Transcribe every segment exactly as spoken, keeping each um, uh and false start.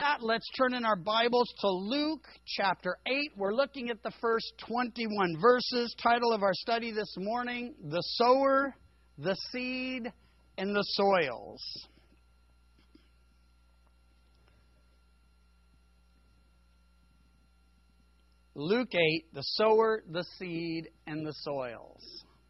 that, let's turn in our Bibles to Luke chapter eight. We're looking at the first twenty-one verses. Title of our study this morning, The Sower, the Seed, and the Soils. Luke eight, the sower, the seed, and the soils.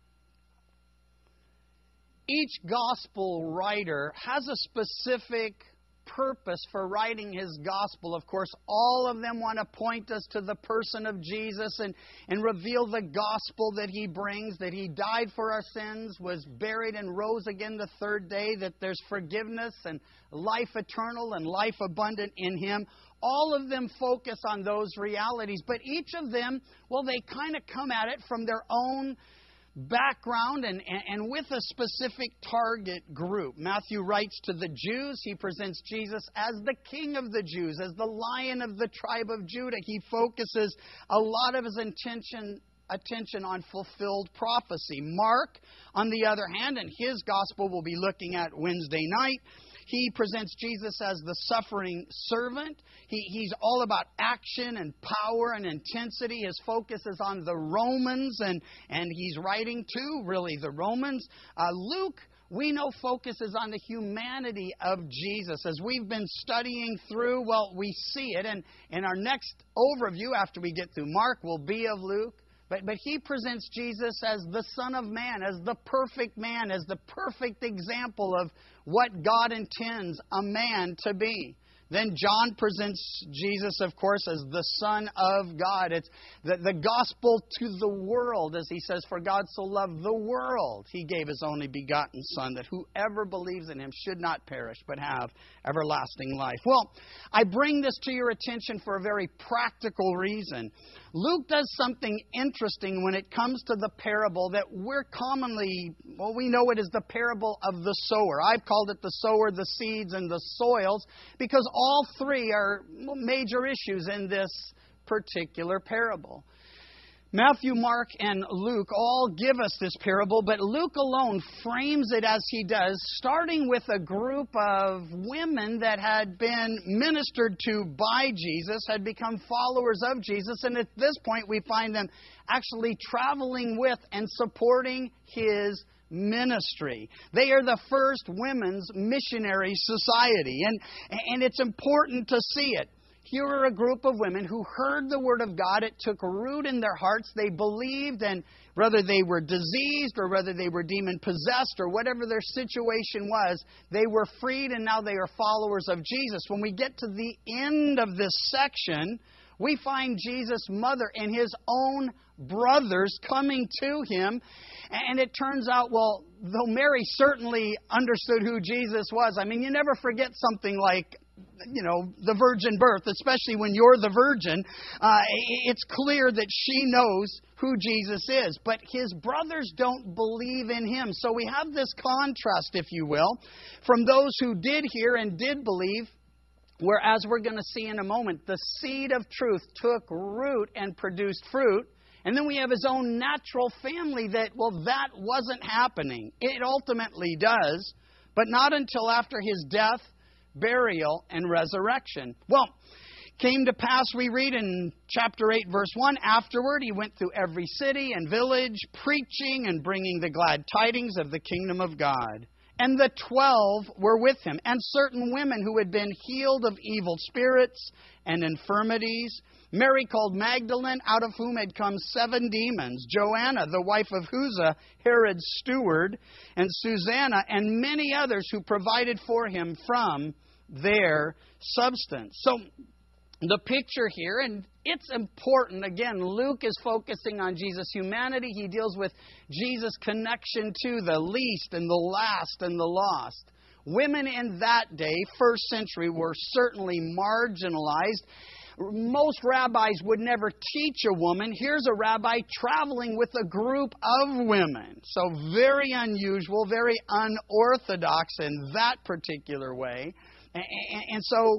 Each gospel writer has a specific purpose for writing his gospel. Of course, all of them want to point us to the person of Jesus and, and reveal the gospel that He brings, that He died for our sins, was buried and rose again the third day, that there's forgiveness and life eternal and life abundant in Him. All of them focus on those realities, but each of them, well, they kind of come at it from their own background and, and, and with a specific target group. Matthew writes to the Jews. He presents Jesus as the King of the Jews, as the Lion of the tribe of Judah. He focuses a lot of his intention attention on fulfilled prophecy. Mark, on the other hand, and his gospel we'll be looking at Wednesday night, he presents Jesus as the suffering servant. He, he's all about action and power and intensity. His focus is on the Romans, and, and he's writing to, really, the Romans. Uh, Luke, we know, focuses on the humanity of Jesus. As we've been studying through, well, we see it. And, and our next overview, after we get through Mark, will be of Luke. But, but he presents Jesus as the Son of Man, as the perfect man, as the perfect example of what God intends a man to be. Then John presents Jesus, of course, as the Son of God. It's the, the gospel to the world, as he says, for God so loved the world, He gave His only begotten Son, that whoever believes in Him should not perish, but have everlasting life. Well, I bring this to your attention for a very practical reason. Luke does something interesting when it comes to the parable that we're commonly, well, we know it as the parable of the sower. I've called it the sower, the seeds, and the soils, because all three are major issues in this particular parable. Matthew, Mark, and Luke all give us this parable, but Luke alone frames it as he does, starting with a group of women that had been ministered to by Jesus, had become followers of Jesus, and at this point we find them actually traveling with and supporting His ministry. They are the first women's missionary society, and, and it's important to see it. Here are a group of women who heard the Word of God. It took root in their hearts. They believed, and whether they were diseased or whether they were demon-possessed or whatever their situation was, they were freed, and now they are followers of Jesus. When we get to the end of this section, we find Jesus' mother and His own brothers coming to Him. And it turns out, well, though Mary certainly understood who Jesus was, I mean, you never forget something like, you know, the virgin birth, especially when you're the virgin. Uh, it's clear that she knows who Jesus is. But His brothers don't believe in Him. So we have this contrast, if you will, from those who did hear and did believe, whereas we're going to see in a moment, the seed of truth took root and produced fruit. And then we have His own natural family that, well, that wasn't happening. It ultimately does, but not until after His death, burial, and resurrection. Well, came to pass, we read in chapter eight, verse one, afterward He went through every city and village, preaching and bringing the glad tidings of the kingdom of God. And the twelve were with Him, and certain women who had been healed of evil spirits and infirmities. Mary called Magdalene, out of whom had come seven demons. Joanna, the wife of Chuza, Herod's steward. And Susanna, and many others who provided for Him from their substance. So, the picture here, and it's important, again, Luke is focusing on Jesus' humanity. He deals with Jesus' connection to the least and the last and the lost. Women in that day, first century, were certainly marginalized. Most rabbis would never teach a woman. Here's a rabbi traveling with a group of women. So very unusual, very unorthodox in that particular way. And so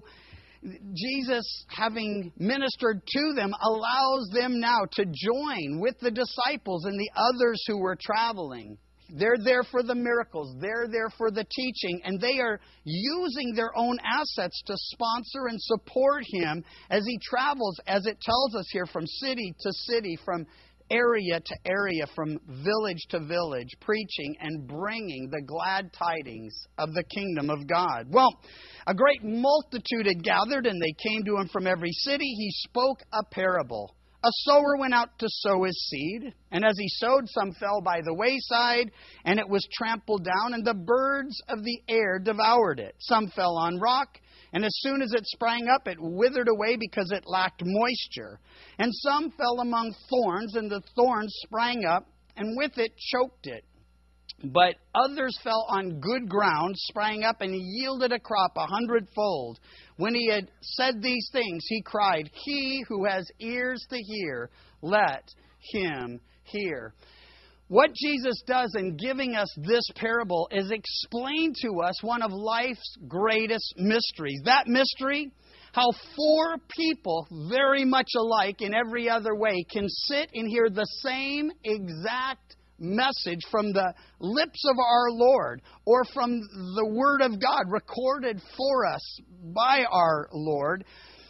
Jesus, having ministered to them, allows them now to join with the disciples and the others who were traveling. They're there for the miracles. They're there for the teaching. And they are using their own assets to sponsor and support him as he travels, as it tells us here, from city to city, from area to area, from village to village, preaching and bringing the glad tidings of the kingdom of God. Well, a great multitude had gathered, and they came to him from every city. He spoke a parable. A sower went out to sow his seed, and as he sowed, some fell by the wayside, and it was trampled down, and the birds of the air devoured it. Some fell on rock, and as soon as it sprang up, it withered away because it lacked moisture. And some fell among thorns, and the thorns sprang up, and with it choked it. But others fell on good ground, sprang up, and yielded a crop a hundredfold. When he had said these things, he cried, "He who has ears to hear, let him hear." What Jesus does in giving us this parable is explain to us one of life's greatest mysteries. That mystery, how four people, very much alike in every other way, can sit and hear the same exact message from the lips of our Lord, or from the Word of God recorded for us by our Lord,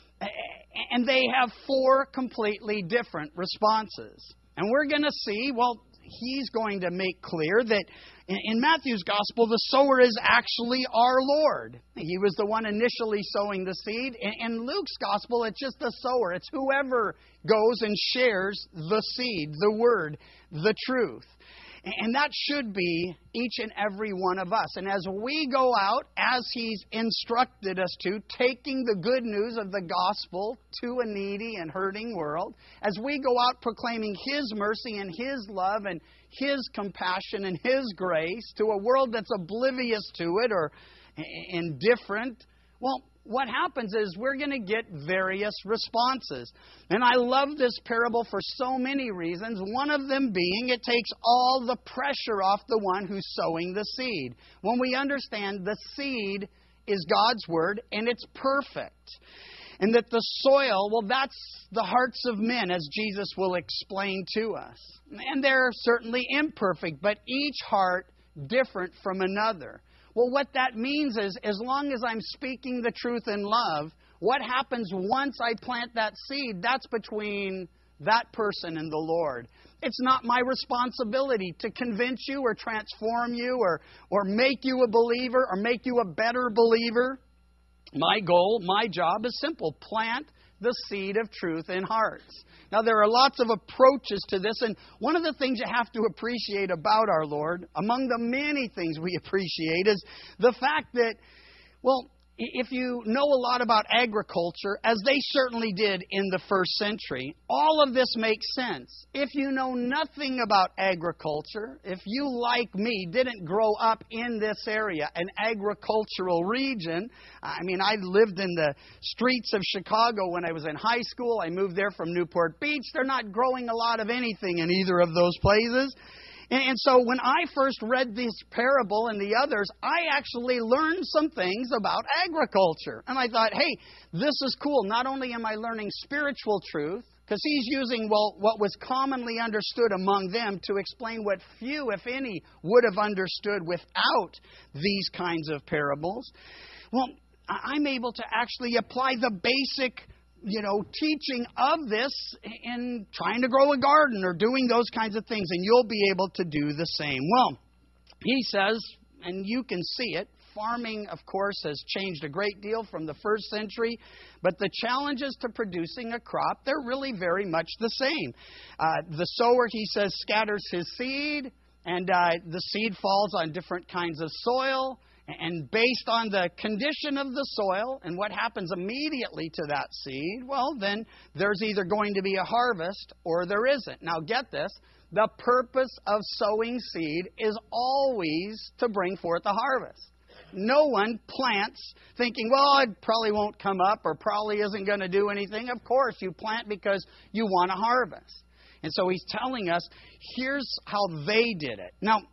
and they have four completely different responses. And we're going to see, well, he's going to make clear that in Matthew's Gospel, the sower is actually our Lord. He was the one initially sowing the seed. In Luke's Gospel, it's just the sower. It's whoever goes and shares the seed, the Word, the truth. And that should be each and every one of us. And as we go out, as He's instructed us to, taking the good news of the gospel to a needy and hurting world, as we go out proclaiming His mercy and His love and His compassion and His grace to a world that's oblivious to it or indifferent, well, what happens is we're going to get various responses. And I love this parable for so many reasons. One of them being it takes all the pressure off the one who's sowing the seed. When we understand the seed is God's Word and it's perfect. And that the soil, well, that's the hearts of men, as Jesus will explain to us. And they're certainly imperfect, but each heart different from another. Well, what that means is, as long as I'm speaking the truth in love, what happens once I plant that seed, that's between that person and the Lord. It's not my responsibility to convince you or transform you or, or make you a believer or make you a better believer. My goal, my job is simple: plant the seed of truth in hearts. Now, there are lots of approaches to this, and one of the things you have to appreciate about our Lord, among the many things we appreciate, is the fact that, well, if you know a lot about agriculture, as they certainly did in the first century, all of this makes sense. If you know nothing about agriculture, if you, like me, didn't grow up in this area, an agricultural region, I mean, I lived in the streets of Chicago when I was in high school. I moved there from Newport Beach. They're not growing a lot of anything in either of those places. And so when I first read this parable and the others, I actually learned some things about agriculture. And I thought, hey, this is cool. Not only am I learning spiritual truth, because he's using, well, what was commonly understood among them to explain what few, if any, would have understood without these kinds of parables. Well, I'm able to actually apply the basic you know, teaching of this in trying to grow a garden or doing those kinds of things, and you'll be able to do the same. Well, he says, and you can see it, farming, of course, has changed a great deal from the first century, but the challenges to producing a crop, they're really very much the same. Uh, the sower, he says, scatters his seed, and uh, the seed falls on different kinds of soil. And based on the condition of the soil and what happens immediately to that seed, well, then there's either going to be a harvest or there isn't. Now, get this. The purpose of sowing seed is always to bring forth a harvest. No one plants thinking, well, it probably won't come up or probably isn't going to do anything. Of course, you plant because you want a harvest. And so he's telling us, here's how they did it. Now,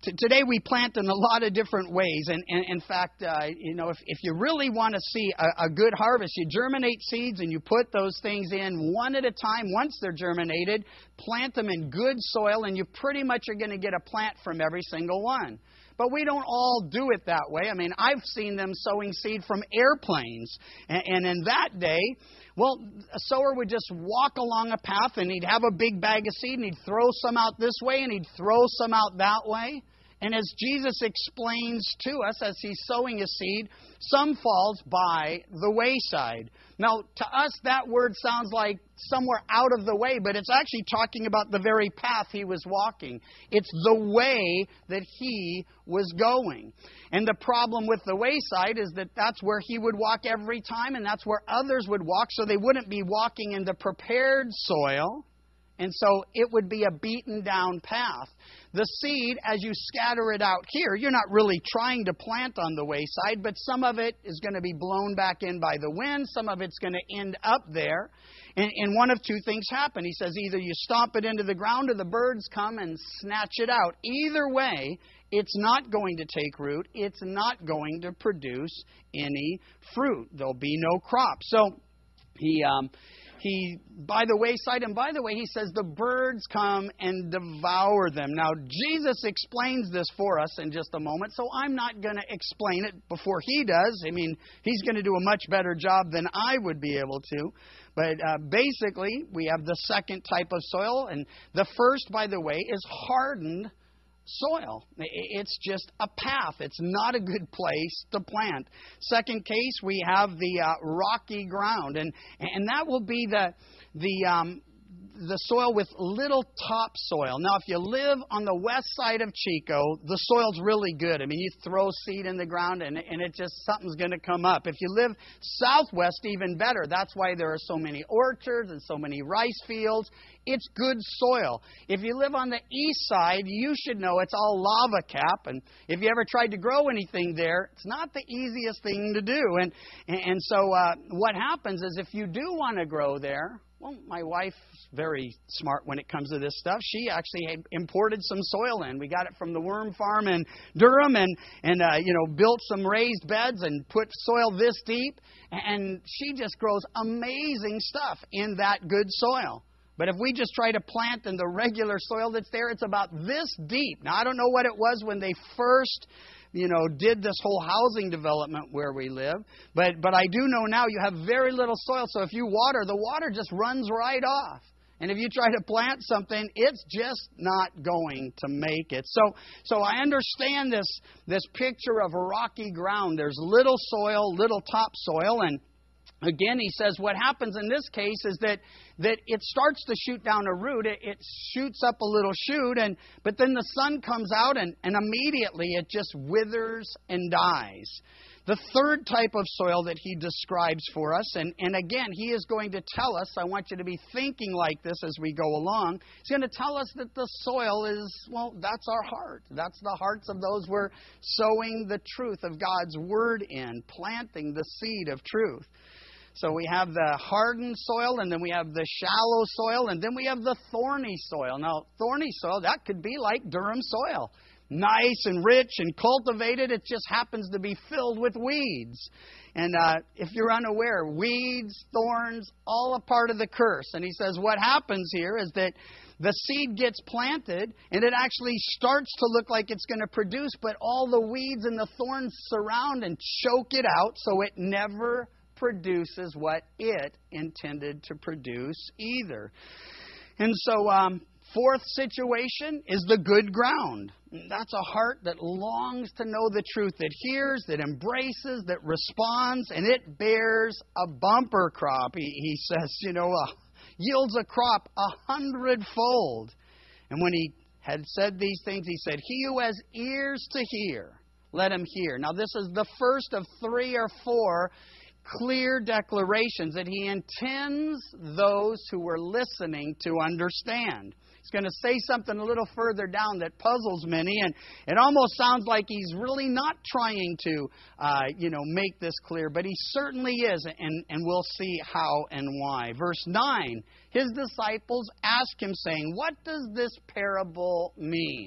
t- today we plant in a lot of different ways. And, and in fact, uh, you know, if, if you really want to see a, a good harvest, you germinate seeds and you put those things in one at a time. Once they're germinated, plant them in good soil, and you pretty much are going to get a plant from every single one. But we don't all do it that way. I mean, I've seen them sowing seed from airplanes. And, and in that day, well, a sower would just walk along a path, and he'd have a big bag of seed, and he'd throw some out this way, and he'd throw some out that way. And as Jesus explains to us as he's sowing a seed, some falls by the wayside. Now, to us, that word sounds like somewhere out of the way, but it's actually talking about the very path he was walking. It's the way that he was going. And the problem with the wayside is that that's where he would walk every time, and that's where others would walk, so they wouldn't be walking in the prepared soil. And so it would be a beaten down path. The seed, as you scatter it out here, you're not really trying to plant on the wayside, but some of it is going to be blown back in by the wind. Some of it's going to end up there. And, and one of two things happen. He says either you stomp it into the ground or the birds come and snatch it out. Either way, it's not going to take root. It's not going to produce any fruit. There'll be no crop. So he... Um, He, by the wayside, and by the way, he says the birds come and devour them. Now, Jesus explains this for us in just a moment, so I'm not going to explain it before he does. I mean, he's going to do a much better job than I would be able to. But uh, basically, we have the second type of soil, and the first, by the way, is hardened soil. It's just a path. It's not a good place to plant. Second case, we have the uh, rocky ground, and and that will be the the um, the soil with little topsoil. Now, if you live on the west side of Chico, the soil's really good. I mean, you throw seed in the ground and, and it just, something's going to come up. If you live southwest, even better. That's why there are so many orchards and so many rice fields. It's good soil. If you live on the east side, you should know it's all lava cap. And if you ever tried to grow anything there, it's not the easiest thing to do. And, and so uh, what happens is if you do want to grow there, well, my wife's very smart when it comes to this stuff. She actually had imported some soil in. We got it from the worm farm in Durham, and and uh, you know built some raised beds and put soil this deep. And she just grows amazing stuff in that good soil. But if we just try to plant in the regular soil that's there, it's about this deep. Now, I don't know what it was when they first, you know, did this whole housing development where we live. But but I do know now you have very little soil. So if you water, the water just runs right off. And if you try to plant something, it's just not going to make it. So so I understand this, this picture of rocky ground. There's little soil, little topsoil, and again, he says what happens in this case is that, that it starts to shoot down a root. It, it shoots up a little shoot, and but then the sun comes out, and, and immediately it just withers and dies. The third type of soil that he describes for us, and, and again, he is going to tell us, I want you to be thinking like this as we go along. He's going to tell us that the soil is, well, that's our heart. That's the hearts of those we're sowing the truth of God's Word in, planting the seed of truth. So we have the hardened soil, and then we have the shallow soil, and then we have the thorny soil. Now, thorny soil, that could be like Durham soil. Nice and rich and cultivated. It just happens to be filled with weeds. And uh, if you're unaware, weeds, thorns, all a part of the curse. And he says what happens here is that the seed gets planted, and it actually starts to look like it's going to produce, but all the weeds and the thorns surround and choke it out, so it never produces what it intended to produce either. And so, um, fourth situation is the good ground. That's a heart that longs to know the truth, that hears, that embraces, that responds, and it bears a bumper crop. He, he says, you know, uh, yields a crop a hundredfold. And when he had said these things, he said, he who has ears to hear, let him hear. Now, this is the first of three or four clear declarations that he intends those who were listening to understand. He's going to say something a little further down that puzzles many, and it almost sounds like he's really not trying to, uh, you know, make this clear, but he certainly is, and, and we'll see how and why. Verse nine, his disciples ask him, saying, what does this parable mean?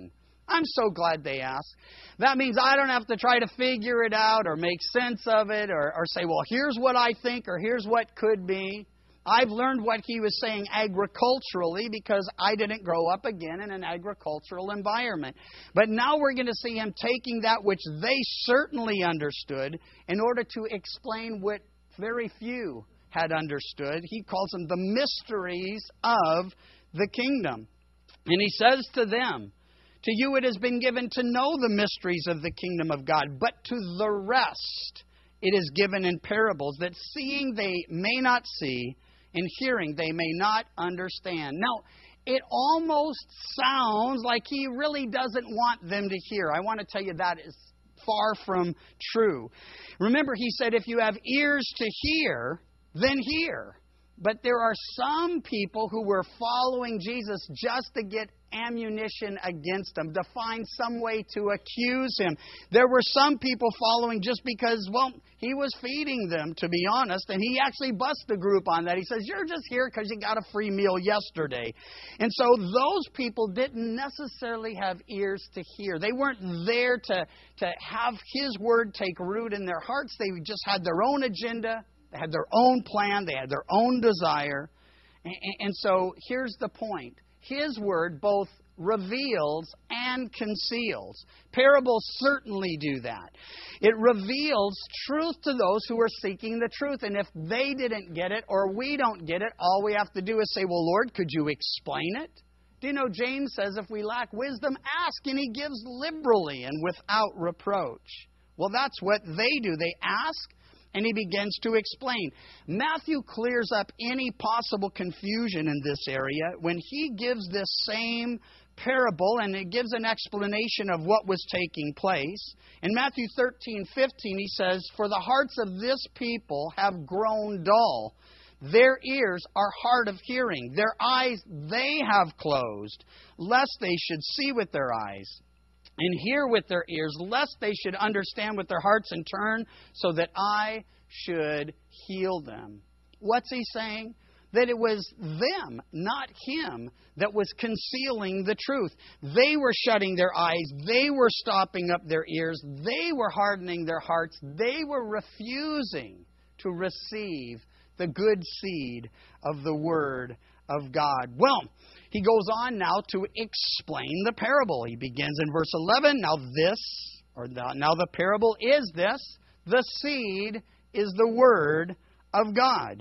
I'm so glad they asked. That means I don't have to try to figure it out or make sense of it or, or say, well, here's what I think or here's what could be. I've learned what he was saying agriculturally because I didn't grow up again in an agricultural environment. But now we're going to see him taking that which they certainly understood in order to explain what very few had understood. He calls them the mysteries of the kingdom. And he says to them, to you it has been given to know the mysteries of the kingdom of God, but to the rest it is given in parables, that seeing they may not see, and hearing they may not understand. Now, it almost sounds like he really doesn't want them to hear. I want to tell you that is far from true. Remember, he said, if you have ears to hear, then hear. But there are some people who were following Jesus just to get ammunition against him, to find some way to accuse him. There were some people following just because, well, he was feeding them, to be honest, and he actually busts the group on that. He says, you're just here because you got a free meal yesterday. And so those people didn't necessarily have ears to hear. They weren't there to, to have his word take root in their hearts. They just had their own agenda. They had their own plan. They had their own desire. And so here's the point. His word both reveals and conceals. Parables certainly do that. It reveals truth to those who are seeking the truth. And if they didn't get it or we don't get it, all we have to do is say, well, Lord, could you explain it? Do you know James says if we lack wisdom, ask, and he gives liberally and without reproach. Well, that's what they do. They ask, and he begins to explain. Matthew clears up any possible confusion in this area when he gives this same parable, and it gives an explanation of what was taking place. In Matthew thirteen fifteen, he says, for the hearts of this people have grown dull. Their ears are hard of hearing. Their eyes they have closed, lest they should see with their eyes and hear with their ears, lest they should understand with their hearts and turn, so that I should heal them. What's he saying? That it was them, not him, that was concealing the truth. They were shutting their eyes. They were stopping up their ears. They were hardening their hearts. They were refusing to receive the good seed of the Word of God. Well, he goes on now to explain the parable. He begins in verse eleven. Now this, or the, now the parable is this: the seed is the Word of God.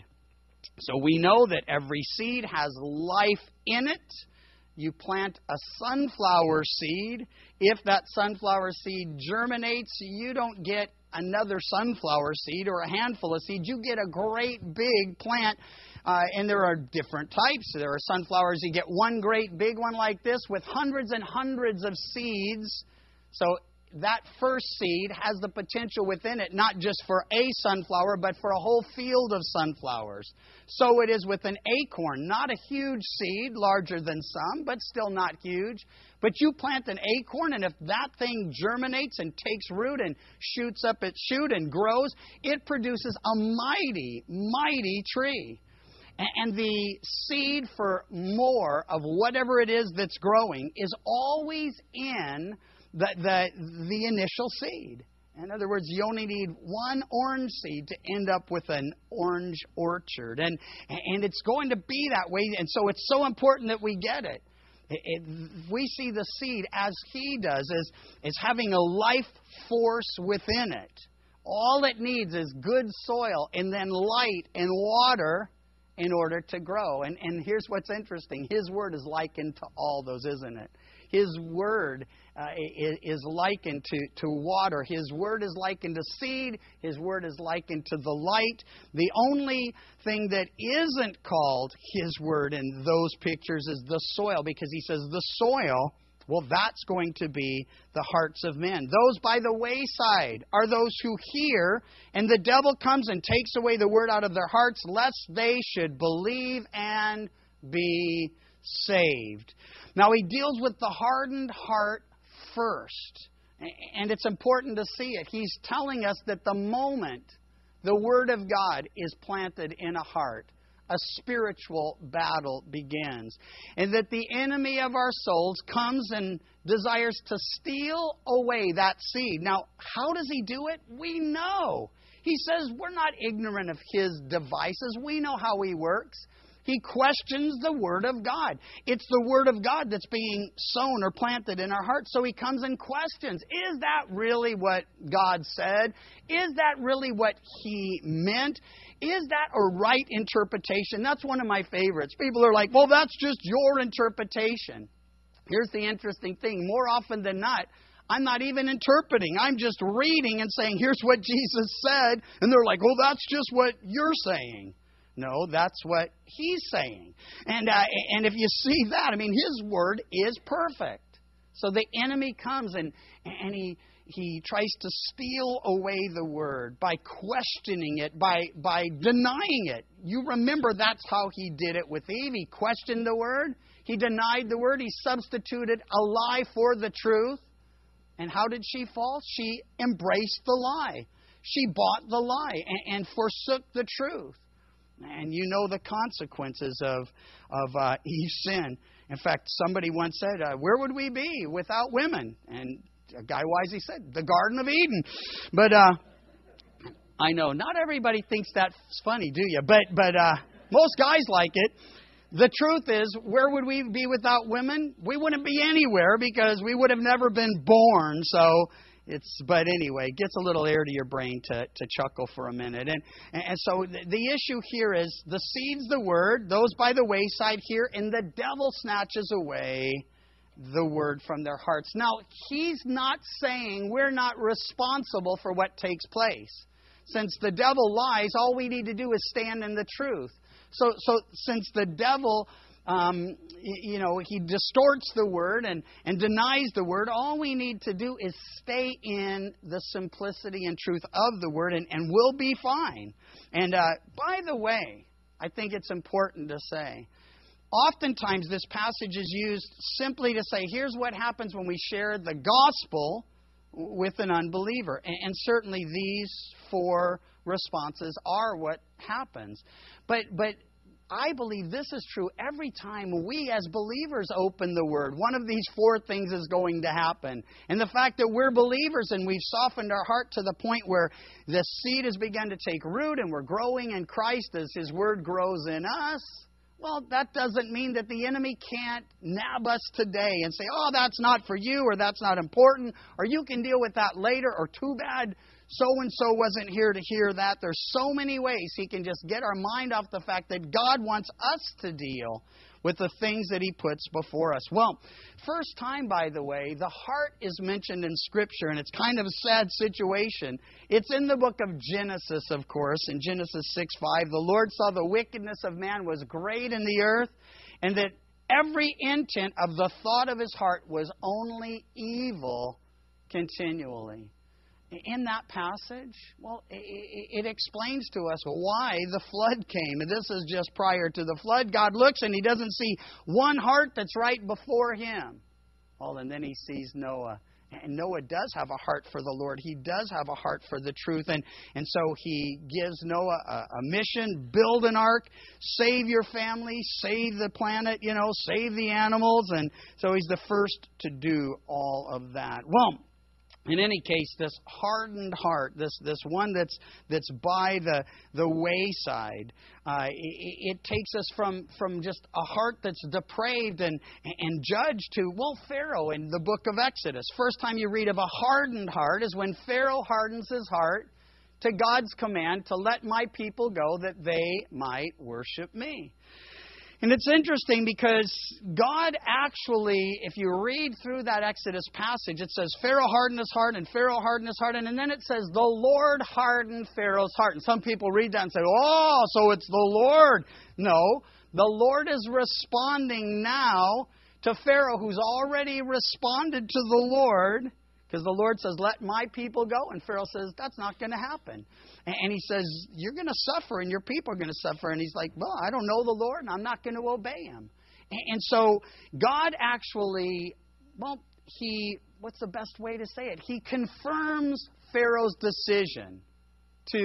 So we know that every seed has life in it. You plant a sunflower seed. If that sunflower seed germinates, you don't get another sunflower seed or a handful of seeds. You get a great big plant. Uh, and there are different types. There are sunflowers. You get one great big one like this with hundreds and hundreds of seeds. So that first seed has the potential within it, not just for a sunflower, but for a whole field of sunflowers. So it is with an acorn, not a huge seed, larger than some, but still not huge. But you plant an acorn, and if that thing germinates and takes root and shoots up its shoot and grows, it produces a mighty, mighty tree. And the seed for more of whatever it is that's growing is always in the, the, the initial seed. In other words, you only need one orange seed to end up with an orange orchard. And, and it's going to be that way. And so it's so important that we get it. It, it, we see the seed, as he does, as, as having a life force within it. All it needs is good soil and then light and water in order to grow. And, and here's what's interesting. His word is likened to all those, isn't it? His word uh, is, is likened to, to water. His word is likened to seed. His word is likened to the light. The only thing that isn't called his word in those pictures is the soil, because he says the soil, well, that's going to be the hearts of men. Those by the wayside are those who hear, and the devil comes and takes away the word out of their hearts, lest they should believe and be saved. Now, he deals with the hardened heart first. And it's important to see it. He's telling us that the moment the Word of God is planted in a heart, a spiritual battle begins. And that the enemy of our souls comes and desires to steal away that seed. Now, how does he do it? We know. He says we're not ignorant of his devices. We know how he works. He questions the Word of God. It's the Word of God that's being sown or planted in our hearts. So he comes and questions, is that really what God said? Is that really what he meant? Is that a right interpretation? That's one of my favorites. People are like, well, that's just your interpretation. Here's the interesting thing. More often than not, I'm not even interpreting. I'm just reading and saying, here's what Jesus said. And they're like, well, that's just what you're saying. No, that's what he's saying. And uh, and if you see that, I mean, his word is perfect. So the enemy comes and and he he tries to steal away the word by questioning it, by by denying it. You remember that's how he did it with Eve. He questioned the word. He denied the word. He substituted a lie for the truth. And how did she fall? She embraced the lie. She bought the lie and, and forsook the truth. And you know the consequences of of uh, Eve's sin. In fact, somebody once said, uh, where would we be without women? And a guy wisely said, the Garden of Eden. But uh, I know, not everybody thinks that's funny, do you? But, but uh, most guys like it. The truth is, where would we be without women? We wouldn't be anywhere because we would have never been born. So It's, but anyway, it gets a little air to your brain to, to chuckle for a minute. And, and so the, the issue here is the seed's the word, those by the wayside here, and the devil snatches away the word from their hearts. Now, he's not saying we're not responsible for what takes place. Since the devil lies, all we need to do is stand in the truth. So, so since the devil... Um, you know, he distorts the word and, and denies the word. All we need to do is stay in the simplicity and truth of the word, and, and we'll be fine. And uh, by the way, I think it's important to say, oftentimes this passage is used simply to say, here's what happens when we share the gospel with an unbeliever. And, and certainly these four responses are what happens. But but I believe this is true every time we as believers open the Word. One of these four things is going to happen. And the fact that we're believers and we've softened our heart to the point where the seed has begun to take root and we're growing in Christ as His Word grows in us, well, that doesn't mean that the enemy can't nab us today and say, oh, that's not for you, or that's not important, or you can deal with that later, or too bad so-and-so wasn't here to hear that. There's so many ways he can just get our mind off the fact that God wants us to deal with the things that He puts before us. Well, first time, by the way, the heart is mentioned in Scripture, and it's kind of a sad situation. It's in the book of Genesis, of course, in Genesis six five. The Lord saw the wickedness of man was great in the earth, and that every intent of the thought of his heart was only evil continually. In that passage, well, it explains to us why the flood came. And this is just prior to the flood. God looks and He doesn't see one heart that's right before Him. Well, and then He sees Noah. And Noah does have a heart for the Lord. He does have a heart for the truth. And, and so He gives Noah a, a mission, build an ark, save your family, save the planet, you know, save the animals. And so He's the first to do all of that. Well, in any case, this hardened heart, this this one that's that's by the the wayside, uh, it, it takes us from from just a heart that's depraved and and judged to, well, Pharaoh in the book of Exodus. First time you read of a hardened heart is when Pharaoh hardens his heart to God's command to let my people go that they might worship me. And it's interesting because God actually, if you read through that Exodus passage, it says Pharaoh hardened his heart and Pharaoh hardened his heart. And then it says the Lord hardened Pharaoh's heart. And some people read that and say, oh, so it's the Lord. No, the Lord is responding now to Pharaoh, who's already responded to the Lord. Because the Lord says, let my people go. And Pharaoh says, that's not going to happen. And he says, you're going to suffer and your people are going to suffer. And he's like, well, I don't know the Lord and I'm not going to obey Him. And so God actually, well, He, what's the best way to say it? He confirms Pharaoh's decision to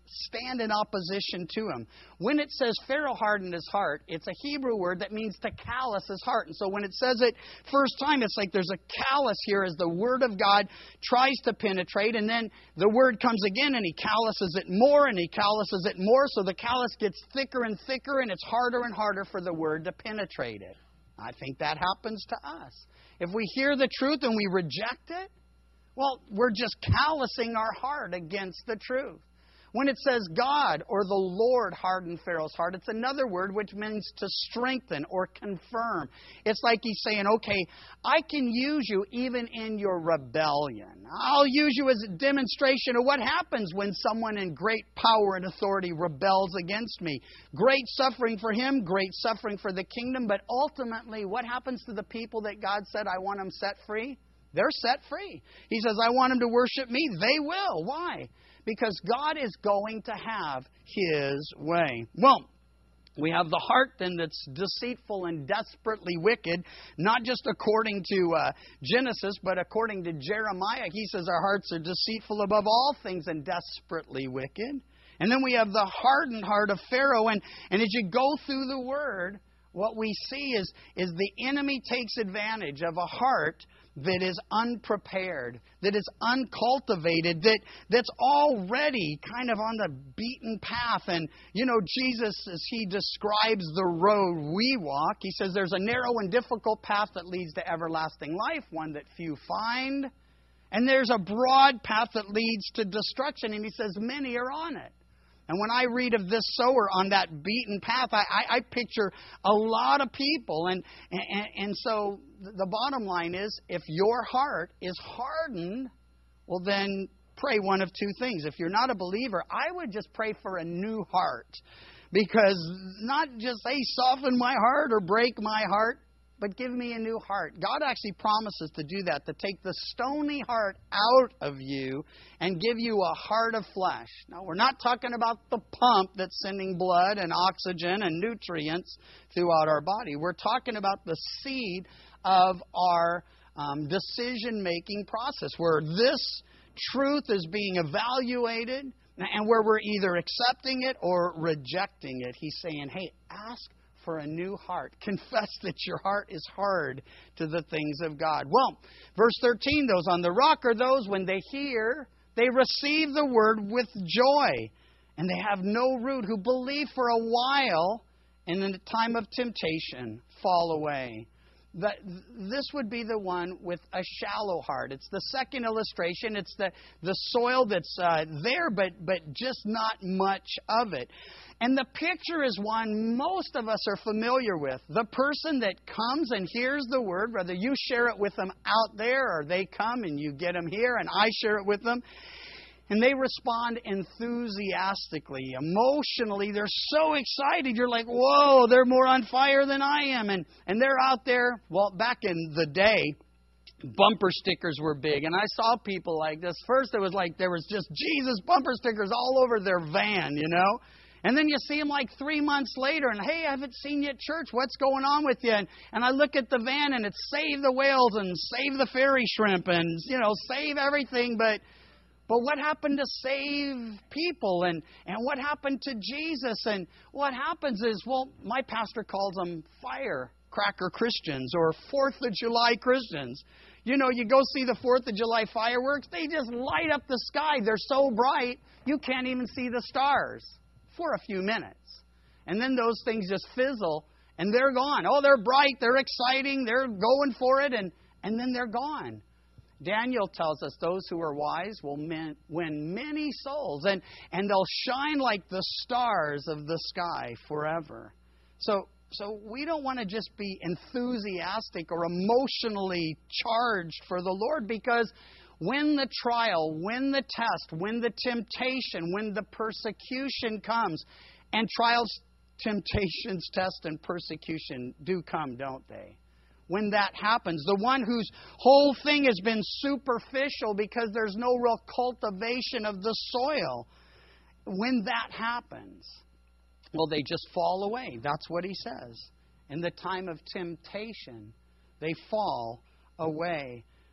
stand in opposition to him. When it says Pharaoh hardened his heart, it's a Hebrew word that means to callous his heart. And so when it says it first time, it's like there's a callous here as the Word of God tries to penetrate. And then the Word comes again and he calluses it more and he calluses it more. So the callus gets thicker and thicker and it's harder and harder for the Word to penetrate it. I think that happens to us. If we hear the truth and we reject it, well, we're just callousing our heart against the truth. When it says God or the Lord hardened Pharaoh's heart, it's another word which means to strengthen or confirm. It's like he's saying, okay, I can use you even in your rebellion. I'll use you as a demonstration of what happens when someone in great power and authority rebels against me. Great suffering for him, great suffering for the kingdom, but ultimately what happens to the people that God said, I want them set free? They're set free. He says, I want them to worship me. They will. Why? Because God is going to have His way. Well, we have the heart then that's deceitful and desperately wicked, not just according to uh, Genesis, but according to Jeremiah. He says our hearts are deceitful above all things and desperately wicked. And then we have the hardened heart of Pharaoh. And, and as you go through the Word, what we see is, is the enemy takes advantage of a heart that is unprepared, that is uncultivated, that, that's already kind of on the beaten path. And, you know, Jesus, as He describes the road we walk, He says there's a narrow and difficult path that leads to everlasting life, one that few find. And there's a broad path that leads to destruction. And He says many are on it. And when I read of this sower on that beaten path, I, I, I picture a lot of people. And, and, and so the bottom line is, if your heart is hardened, well then pray one of two things. If you're not a believer, I would just pray for a new heart. Because not just say, soften my heart or break my heart, but give me a new heart. God actually promises to do that, to take the stony heart out of you and give you a heart of flesh. Now, we're not talking about the pump that's sending blood and oxygen and nutrients throughout our body. We're talking about the seed of our um, decision-making process, where this truth is being evaluated and where we're either accepting it or rejecting it. He's saying, hey, ask for a new heart. Confess that your heart is hard to the things of God. Well, verse thirteen, those on the rock are those when they hear, they receive the word with joy, and they have no root, who believe for a while, and in the time of temptation fall away. That this would be the one with a shallow heart. It's the second illustration. It's the, the soil that's uh, there, but, but just not much of it. And the picture is one most of us are familiar with. The person that comes and hears the word, whether you share it with them out there or they come and you get them here and I share it with them, and they respond enthusiastically, emotionally. They're so excited. You're like, whoa, they're more on fire than I am. And, and they're out there. Well, back in the day, bumper stickers were big. And I saw people like this. First, it was like there was just Jesus bumper stickers all over their van, you know. And then you see them like three months later, and hey, I haven't seen you at church. What's going on with you? And, and I look at the van, and it's save the whales and save the fairy shrimp and, you know, save everything. But but what happened to save people? And, and what happened to Jesus? And what happens is, well, my pastor calls them firecracker Christians or Fourth of July Christians. You know, you go see the Fourth of July fireworks, they just light up the sky. They're so bright, you can't even see the stars for a few minutes. And then those things just fizzle, and they're gone. Oh, they're bright, they're exciting, they're going for it, and, and then they're gone. Daniel tells us those who are wise will win many souls, and, and they'll shine like the stars of the sky forever. So, so we don't want to just be enthusiastic or emotionally charged for the Lord, because when the trial, when the test, when the temptation, when the persecution comes, and trials, temptations, test, and persecution do come, don't they? When that happens, the one whose whole thing has been superficial because there's no real cultivation of the soil, when that happens, well, they just fall away. That's what he says. In the time of temptation, they fall away.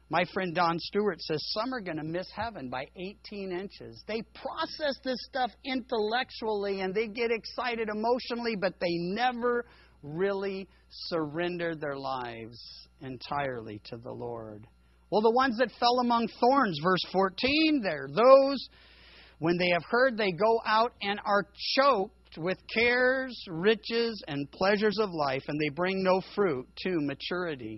My friend Don Stewart says some are going to miss heaven by eighteen inches. They process this stuff intellectually and they get excited emotionally, but they never really surrender their lives entirely to the Lord. Well, the ones that fell among thorns, verse fourteen, they're those, when they have heard, they go out and are choked with cares, riches, and pleasures of life, and they bring no fruit to maturity.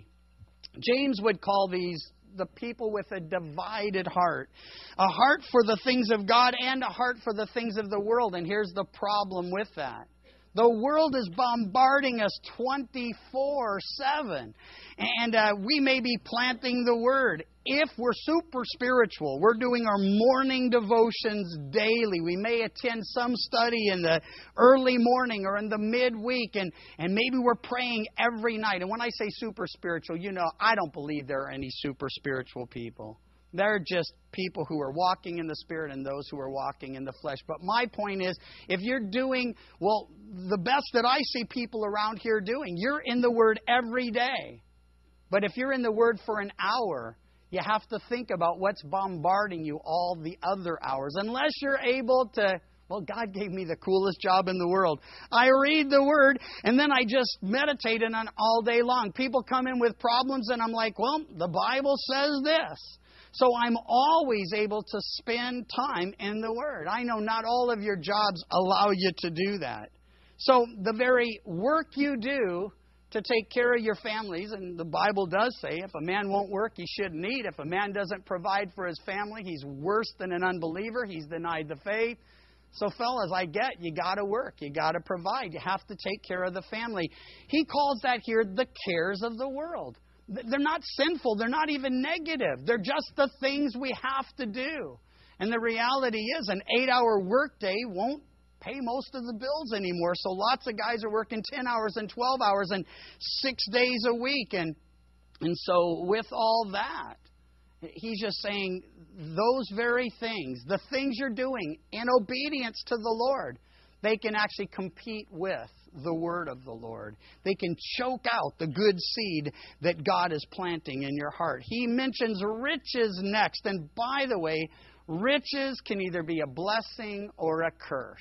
James would call these the people with a divided heart. A heart for the things of God and a heart for the things of the world. And here's the problem with that. The world is bombarding us twenty-four seven. And uh, we may be planting the Word. If we're super spiritual, we're doing our morning devotions daily. We may attend some study in the early morning or in the midweek. And, and maybe we're praying every night. And when I say super spiritual, you know, I don't believe there are any super spiritual people. They're just people who are walking in the Spirit and those who are walking in the flesh. But my point is, if you're doing, well, the best that I see people around here doing, you're in the Word every day. But if you're in the Word for an hour, you have to think about what's bombarding you all the other hours. Unless you're able to, well, God gave me the coolest job in the world. I read the Word, and then I just meditate on it all day long. People come in with problems, and I'm like, well, the Bible says this. So I'm always able to spend time in the Word. I know not all of your jobs allow you to do that. So the very work you do to take care of your families, and the Bible does say if a man won't work, he shouldn't eat. If a man doesn't provide for his family, he's worse than an unbeliever. He's denied the faith. So fellas, I get you got to work. You got to provide. You have to take care of the family. He calls that here the cares of the world. They're not sinful. They're not even negative. They're just the things we have to do. And the reality is an eight-hour workday won't pay most of the bills anymore. So lots of guys are working ten hours and twelve hours and six days a week. And, and so with all that, he's just saying those very things, the things you're doing in obedience to the Lord, they can actually compete with the Word of the Lord. They can choke out the good seed that God is planting in your heart. He mentions riches next. And by the way, riches can either be a blessing or a curse.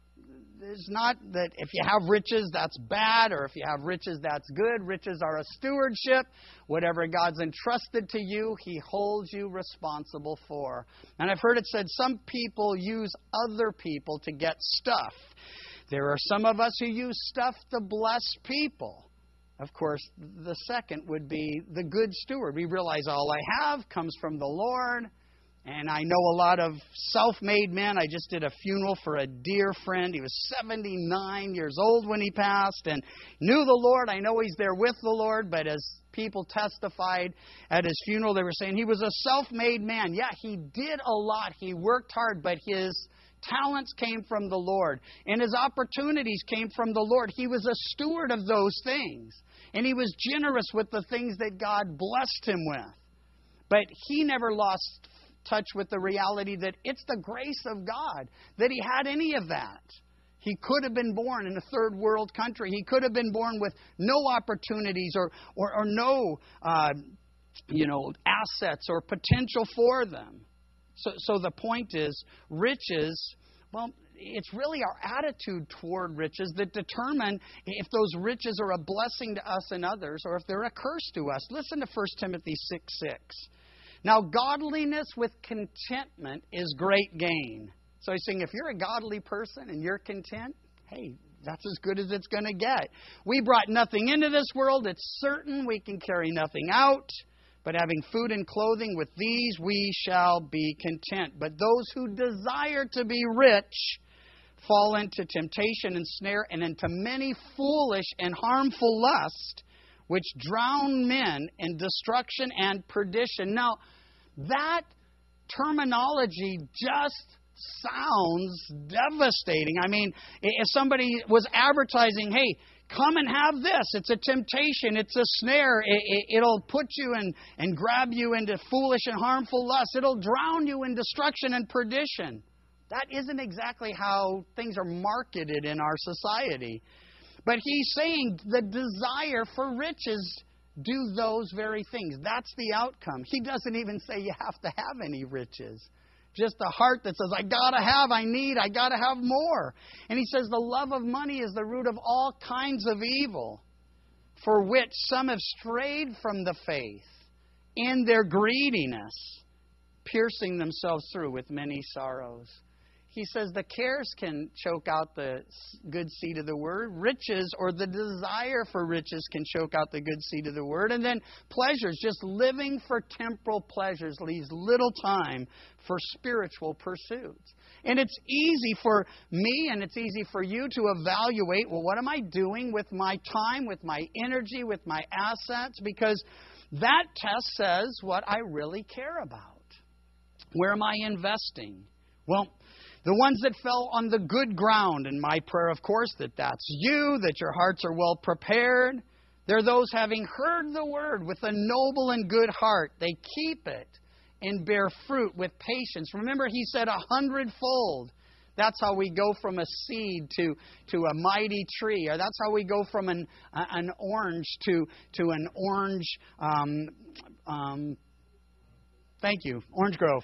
It's not that if you have riches, that's bad, or if you have riches, that's good. Riches are a stewardship. Whatever God's entrusted to you, He holds you responsible for. And I've heard it said some people use other people to get stuff. There are some of us who use stuff to bless people. Of course, the second would be the good steward. We realize all I have comes from the Lord. And I know a lot of self-made men. I just did a funeral for a dear friend. He was seventy-nine years old when he passed and knew the Lord. I know he's there with the Lord, but as people testified at his funeral, they were saying he was a self-made man. Yeah, he did a lot. He worked hard, but his talents came from the Lord, and his opportunities came from the Lord. He was a steward of those things, and he was generous with the things that God blessed him with. But he never lost touch with the reality that it's the grace of God that he had any of that. He could have been born in a third world country. He could have been born with no opportunities or or, or no uh, you know assets or potential for them. So, so the point is, riches, well, it's really our attitude toward riches that determine if those riches are a blessing to us and others or if they're a curse to us. Listen to First Timothy six six. Now, godliness with contentment is great gain. So he's saying if you're a godly person and you're content, hey, that's as good as it's going to get. We brought nothing into this world. It's certain we can carry nothing out. But having food and clothing, with these we shall be content. But those who desire to be rich fall into temptation and snare and into many foolish and harmful lusts, which drown men in destruction and perdition. Now, that terminology just sounds devastating. I mean, if somebody was advertising, hey, come and have this. It's a temptation. It's a snare. It, it, it'll put you in and grab you into foolish and harmful lusts. It'll drown you in destruction and perdition. That isn't exactly how things are marketed in our society. But he's saying the desire for riches do those very things. That's the outcome. He doesn't even say you have to have any riches. Just a heart that says, I gotta have, I need, I gotta have more. And he says the love of money is the root of all kinds of evil, for which some have strayed from the faith in their greediness, piercing themselves through with many sorrows. He says the cares can choke out the good seed of the word. Riches, or the desire for riches, can choke out the good seed of the word. And then pleasures, just living for temporal pleasures, leaves little time for spiritual pursuits. And it's easy for me and it's easy for you to evaluate, well, what am I doing with my time, with my energy, with my assets? Because that test says what I really care about. Where am I investing? Well, the ones that fell on the good ground, and my prayer, of course, that that's you, that your hearts are well prepared. They're those having heard the word with a noble and good heart. They keep it and bear fruit with patience. Remember, he said a hundredfold. That's how we go from a seed to, to a mighty tree. Or that's how we go from an, an orange to, to an orange, um, um, thank you, Orange Grove.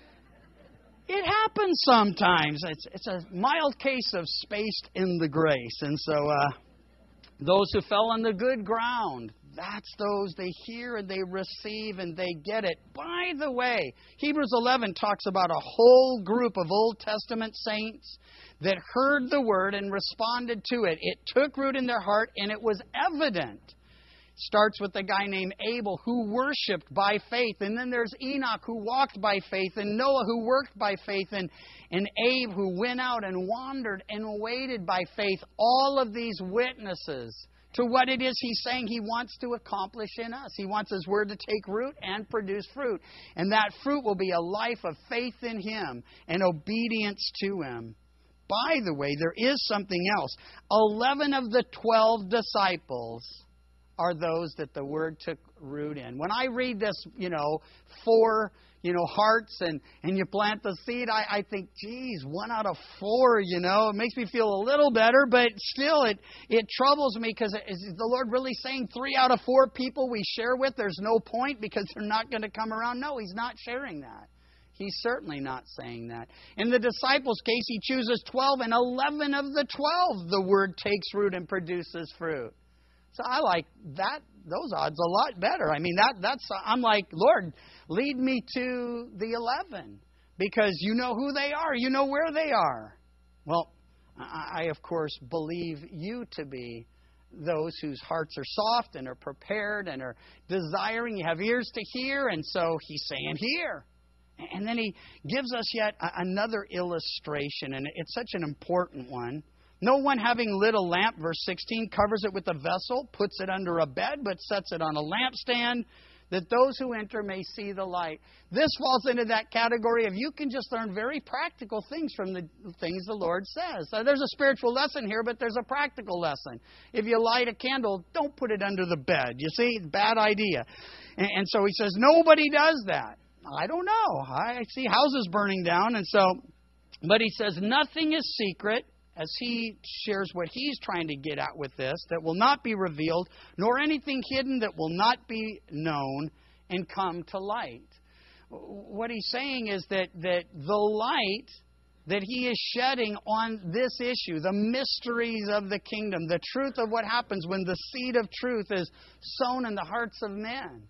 It happens sometimes. It's, it's a mild case of spaced in the grace. And so uh, those who fell on the good ground, that's those they hear and they receive and they get it. By the way, Hebrews eleven talks about a whole group of Old Testament saints that heard the word and responded to it. It took root in their heart and it was evident. Starts with a guy named Abel who worshipped by faith. And then there's Enoch who walked by faith. And Noah who worked by faith. And, and Abe who went out and wandered and waited by faith. All of these witnesses to what it is he's saying he wants to accomplish in us. He wants his word to take root and produce fruit. And that fruit will be a life of faith in him and obedience to him. By the way, there is something else. Eleven of the twelve disciples are those that the word took root in. When I read this, you know, four, you know, hearts and, and you plant the seed, I, I think, geez, one out of four, you know, it makes me feel a little better, but still it, it troubles me because is the Lord really saying three out of four people we share with, there's no point because they're not going to come around? No, He's not sharing that. He's certainly not saying that. In the disciples' case, He chooses twelve, and eleven of the twelve the word takes root and produces fruit. So I like that, those odds a lot better. I mean, that that's I'm like, Lord, lead me to the eleven because you know who they are. You know where they are. Well, I, I, of course, believe you to be those whose hearts are soft and are prepared and are desiring. You have ears to hear, and so He's saying, hear. And then He gives us yet another illustration, and it's such an important one. No one having lit a lamp, verse sixteen, covers it with a vessel, puts it under a bed, but sets it on a lampstand, that those who enter may see the light. This falls into that category of you can just learn very practical things from the things the Lord says. So there's a spiritual lesson here, but there's a practical lesson. If you light a candle, don't put it under the bed. You see, bad idea. And, and so He says, nobody does that. I don't know. I see houses burning down, and so, but He says, nothing is secret. As He shares what He's trying to get at with this, that will not be revealed, nor anything hidden that will not be known and come to light. What He's saying is that, that the light that He is shedding on this issue, the mysteries of the kingdom, the truth of what happens when the seed of truth is sown in the hearts of men,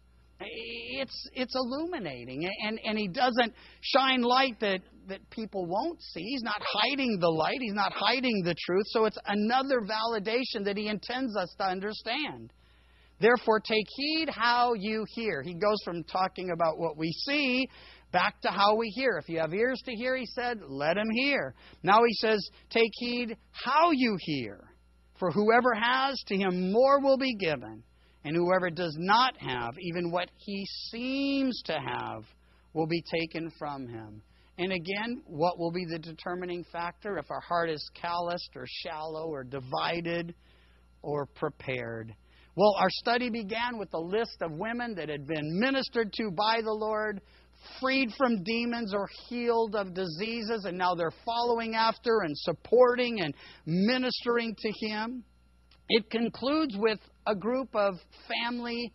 It's it's illuminating, and, and He doesn't shine light that, that people won't see. He's not hiding the light. He's not hiding the truth. So it's another validation that He intends us to understand. Therefore, take heed how you hear. He goes from talking about what we see back to how we hear. If you have ears to hear, He said, let them hear. Now He says, take heed how you hear. For whoever has, to him more will be given. And whoever does not have, even what he seems to have, will be taken from him. And again, what will be the determining factor? If our heart is calloused or shallow or divided or prepared. Well, our study began with a list of women that had been ministered to by the Lord, freed from demons or healed of diseases, and now they're following after and supporting and ministering to Him. It concludes with a group of family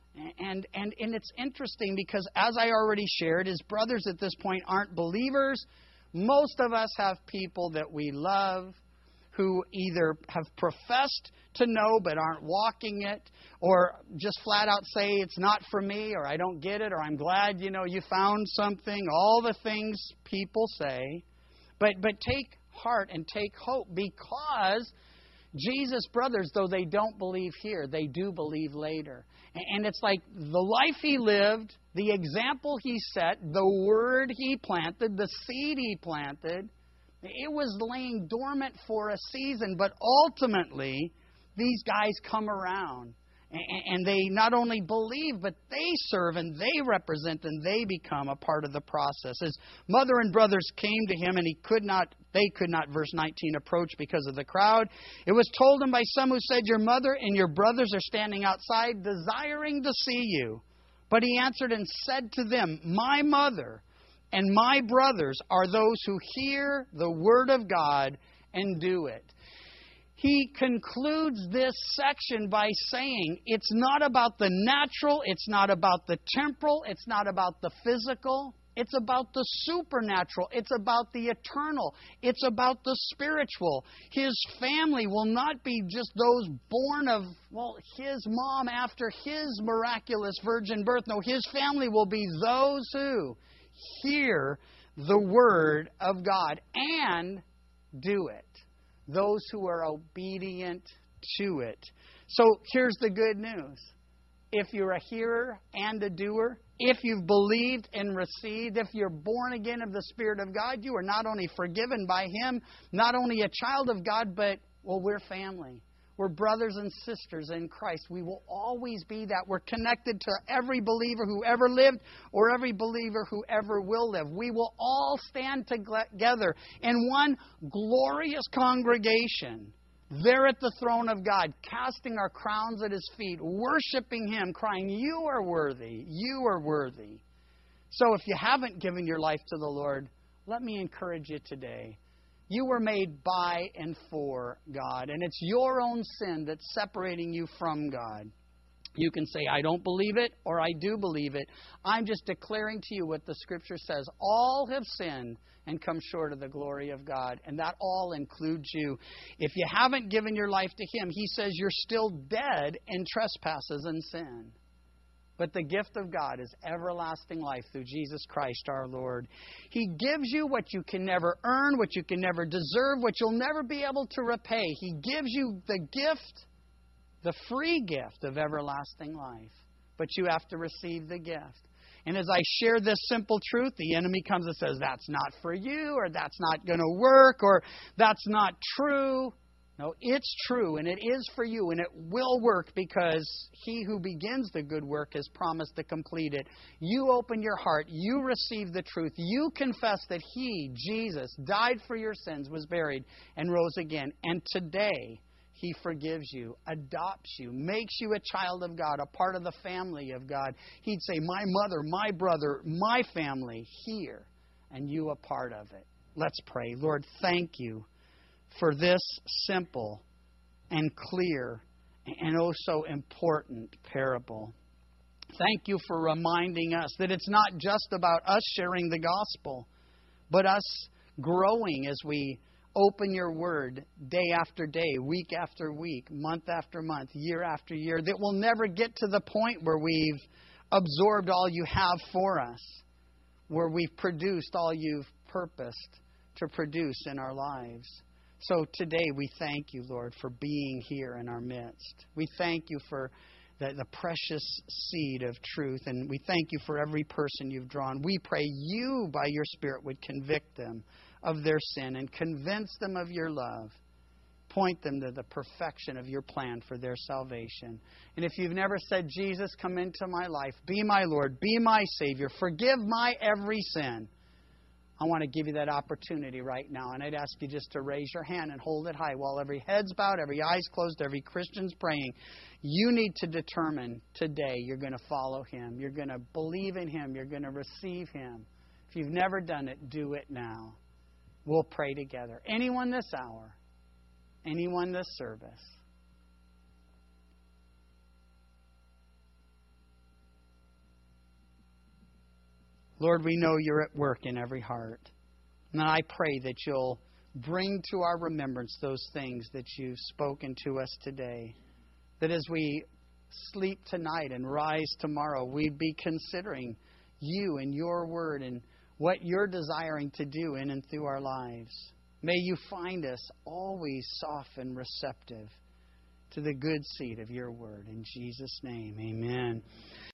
And, and, and it's interesting because, as I already shared, his brothers at this point aren't believers. Most of us have people that we love who either have professed to know but aren't walking it, or just flat out say it's not for me, or I don't get it, or I'm glad, you know, you found something, all the things people say. But but take heart and take hope, because Jesus' brothers, though they don't believe here, they do believe later. And it's like the life he lived, the example he set, the word he planted, the seed he planted, it was laying dormant for a season, but ultimately these guys come around. And they not only believe, but they serve and they represent and they become a part of the process. His mother and brothers came to him, and he could not, they could not, verse nineteen, approach because of the crowd. It was told him by some who said, "Your mother and your brothers are standing outside, desiring to see you." But he answered and said to them, "My mother and my brothers are those who hear the word of God and do it." He concludes this section by saying it's not about the natural, it's not about the temporal, it's not about the physical, it's about the supernatural, it's about the eternal, it's about the spiritual. His family will not be just those born of, well, his mom after his miraculous virgin birth. No, his family will be those who hear the word of God and do it. Those who are obedient to it. So here's the good news. If you're a hearer and a doer, if you've believed and received, if you're born again of the Spirit of God, you are not only forgiven by Him, not only a child of God, but, well, we're family. We're brothers and sisters in Christ. We will always be that. We're connected to every believer who ever lived or every believer who ever will live. We will all stand together in one glorious congregation there at the throne of God, casting our crowns at His feet, worshiping Him, crying, "You are worthy. You are worthy." So if you haven't given your life to the Lord, let me encourage you today. You were made by and for God, and it's your own sin that's separating you from God. You can say, "I don't believe it," or "I do believe it." I'm just declaring to you what the Scripture says. All have sinned and come short of the glory of God, and that all includes you. If you haven't given your life to Him, He says you're still dead in trespasses and sin. But the gift of God is everlasting life through Jesus Christ our Lord. He gives you what you can never earn, what you can never deserve, what you'll never be able to repay. He gives you the gift, the free gift of everlasting life. But you have to receive the gift. And as I share this simple truth, the enemy comes and says, "That's not for you," or "That's not going to work," or "That's not true." No, it's true, and it is for you, and it will work, because He who begins the good work has promised to complete it. You open your heart, you receive the truth, you confess that He, Jesus, died for your sins, was buried, and rose again. And today, He forgives you, adopts you, makes you a child of God, a part of the family of God. He'd say, "My mother, my brother, my family here," and you a part of it. Let's pray. Lord, thank you for this simple and clear and oh so important parable. Thank you for reminding us that it's not just about us sharing the gospel, but us growing as we open your word day after day, week after week, month after month, year after year, that we'll never get to the point where we've absorbed all you have for us, where we've produced all you've purposed to produce in our lives. So today we thank you, Lord, for being here in our midst. We thank you for the, the precious seed of truth, and we thank you for every person you've drawn. We pray you, by your Spirit, would convict them of their sin and convince them of your love. Point them to the perfection of your plan for their salvation. And if you've never said, "Jesus, come into my life, be my Lord, be my Savior, forgive my every sin," I want to give you that opportunity right now. And I'd ask you just to raise your hand and hold it high while every head's bowed, every eye's closed, every Christian's praying. You need to determine today you're going to follow Him. You're going to believe in Him. You're going to receive Him. If you've never done it, do it now. We'll pray together. Anyone this hour? Anyone this service? Lord, we know You're at work in every heart. And I pray that You'll bring to our remembrance those things that You've spoken to us today. That as we sleep tonight and rise tomorrow, we be considering You and Your Word and what You're desiring to do in and through our lives. May You find us always soft and receptive to the good seed of Your Word. In Jesus' name, amen.